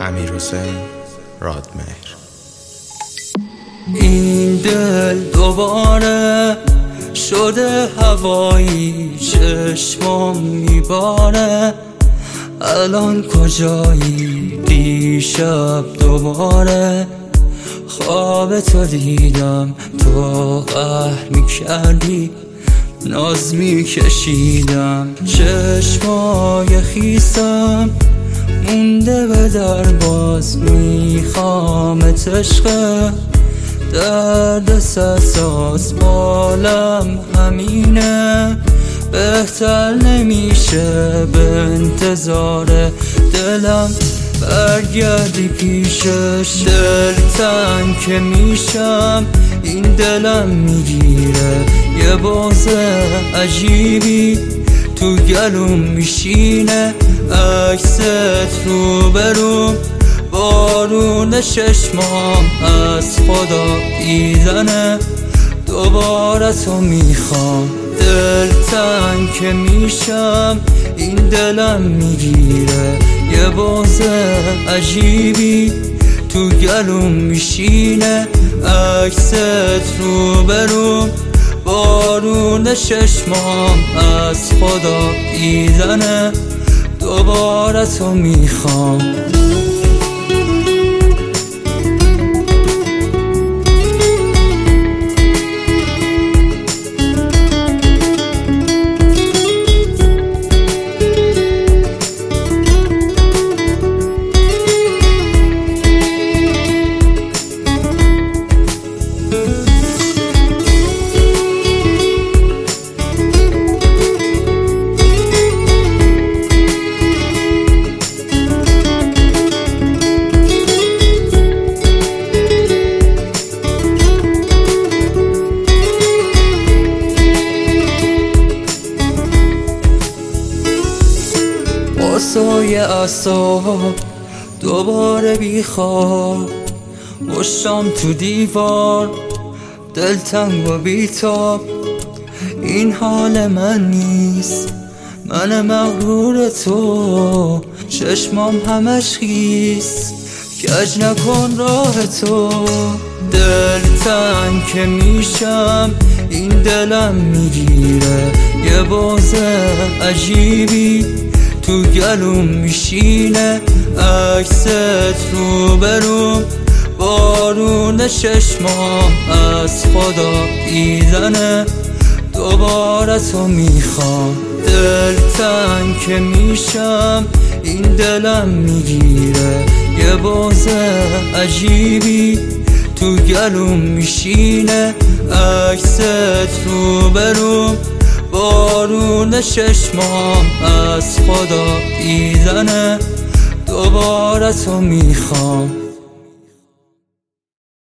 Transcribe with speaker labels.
Speaker 1: امیرحسین رادمهر.
Speaker 2: این دل دوباره شده هوایی، چشمم میباره الان کجایی؟ دیشب دوباره خواب تو دیدم، تو قهر میکردی ناز میکشیدم، چشمای خیسم مونده به در، باز میخوامت عشق درد احساس بالم همینه، بهتر نمیشه به انتظار دلم برگردی پیشش، دلتنگ که میشم این دلم میگیره یه باز عجیبی تو گلوم میشینه، عکست رو بروم بارون چشمام از خدا دیدنه، دوباره تو میخوام، دلتنگ که میشم این دلم میگیره یه باز عجیبی تو گلوم میشینه، عکست رو بروم بارون چشمام از خدا دیدنه، دوباره تو میخوام. سایه اعصاب دوباره بیخواب، مشتم تو دیوار دلتنگ و بیتاب، این حال من نیست، من مغرور تو، چشمام همش خیس کج نکن راه تو، دلتنگ که میشم این دلم میگیره یه باز عجیبی تو گلوم میشینه، عکست رو بروم بارون چشمام از خدا دیدنه، دوباره تو میخوام، دلتنگ که میشم این دلم میگیره یه باز عجیبی تو گلوم میشینه، عکست رو بروم بارون چشمام از خدا دیدنه، دوباره تو میخوام.